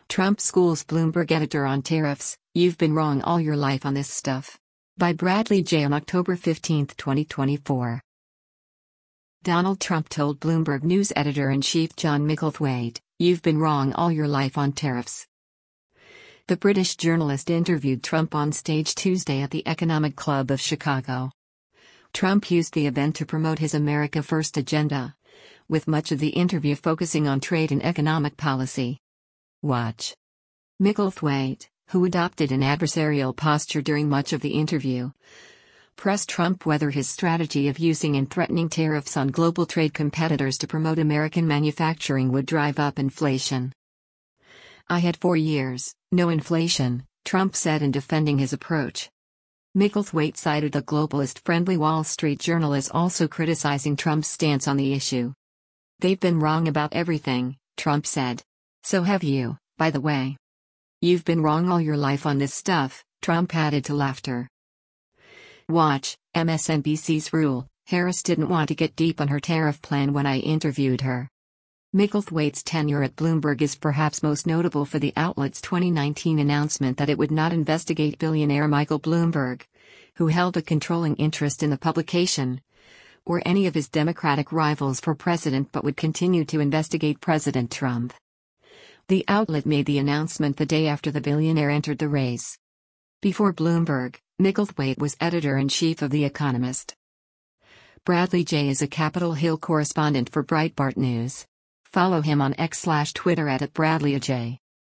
Trump schools Bloomberg editor on tariffs, "You've been wrong all your life on this stuff." By Bradley J. on October 15, 2024. Donald Trump told Bloomberg News editor-in-chief John Micklethwait, "You've been wrong all your life on tariffs." The British journalist interviewed Trump on stage Tuesday at the Economic Club of Chicago. Trump used the event to promote his America First agenda, with much of the interview focusing on trade and economic policy. Watch. Micklethwait, who adopted an adversarial posture during much of the interview, pressed Trump whether his strategy of using and threatening tariffs on global trade competitors to promote American manufacturing would drive up inflation. "I had 4 years, no inflation," Trump said in defending his approach. Micklethwait cited a globalist-friendly Wall Street Journal as also criticizing Trump's stance on the issue. "They've been wrong about everything," Trump said. "So have you, by the way. You've been wrong all your life on this stuff," Trump added to laughter. Watch. MSNBC's Rule, "Harris didn't want to get deep on her tariff plan when I interviewed her." Micklethwait's tenure at Bloomberg is perhaps most notable for the outlet's 2019 announcement that it would not investigate billionaire Michael Bloomberg, who held a controlling interest in the publication, or any of his Democratic rivals for president, but would continue to investigate President Trump. The outlet made the announcement the day after the billionaire entered the race. Before Bloomberg, Micklethwait was editor-in-chief of The Economist. Bradley J. is a Capitol Hill correspondent for Breitbart News. Follow him on X/Twitter @BradleyJ.